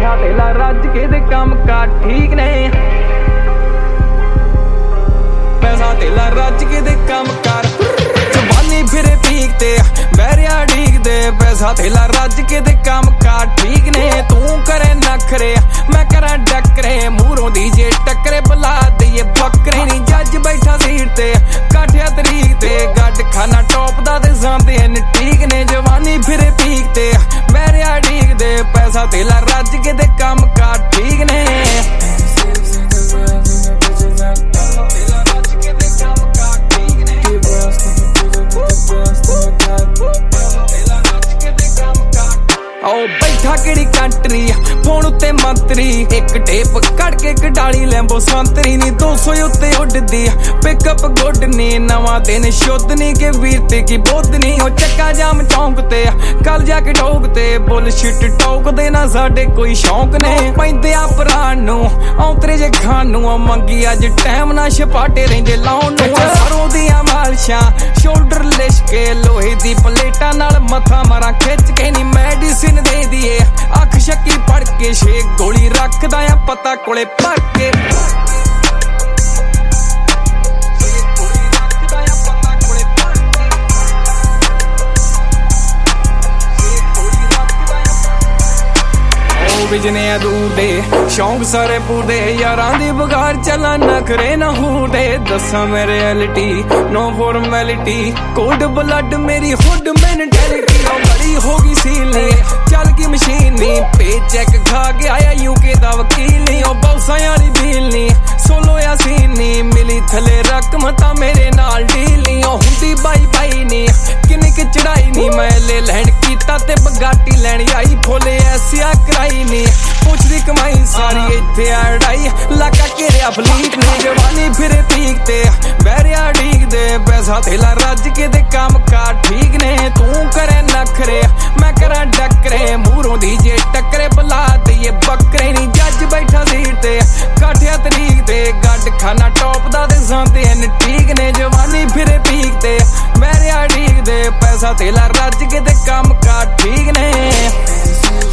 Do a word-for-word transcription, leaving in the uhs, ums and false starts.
पैसा तेला रज के दे काम कार ठीक ने पैसा तेला रज के दे काम कार जवानी फिरे पीक ते बैरिया ठीक दे पैसा तेला रज के दे काम कार ठीक ने तू करे नखरे मैं करा डकरे मूरों दी जे टकरे बुला दे बकरे नी जज बैठा सीट ते काठिया तरीक ते गड खाना टॉप दा ते जांदे न ठीक ने जवानी फिरे पीक ते बैरिया ठीक दे पैसा तेला रज के दे काम कार ठीक ने बैठा किड़ी कंट्री फोन उत्ते मंत्री एक टेप कट के कडाली लैंबो संतरी नी दो सौ उत्ते उड़दी पिकअप गुड नी नवा दिन शुद्ध नी के वीर ते की बोध नी ओ चक्का जाम चौंक ते कल जाके ठोक ते बुलशिट टोक दे ना साडे कोई शौक ने पैंदे आ प्राण नू औतरे जे खान नू मंगी अज टाइम ना छपाटे रहिंदे लाउन नू सरों दियां मालशां शोल्डर लिशके लोहे दी प्लेटां नाल मथा मारा खिच के नी मेडिसिन दे दिए अख शक्की पड़ के छे गोली रखदा आ पता कोले भर के बिजने दूर दे शौक सारे पूरे यारां दी बगार चला नखरे ना हूदे दसा मैं reality no formality cold blood मेरी हुड मेंटेलिटी ओ बड़ी होगी सीली चल की मशीन नी पे चेक खा के आया यूके दा वकील नी ओ बौसा वाली बील नी सोलो या सीन नी मिली थले रकम ता मेरे नाल डील नी ओ हुंदी बाई बाई नी किन्नी कि चढ़ाई नी मैं ले लैंड कीता ते बगाटी लैण आई फुल ऐसिया कराई नी पुछदी कमाई सारी इत्थे अड़ाई लाका घेरिया फलीट ने जवानी फिरे पीक ते बैरिया ठीक दे पैसा तेला रज के दे काम कार ठीक ने तू करे नखरे मैं करा डकरे मूरों दी जे टकरे बुला दे बकरे नी जज बैठा सीट ते काठिया तरीक ते गड खाना टॉप दा ते जांदे न ठीक ने जवानी फिरे पीक ते बैरिया ठीक दे पैसा तेला रज के दे काम कार ठीक ने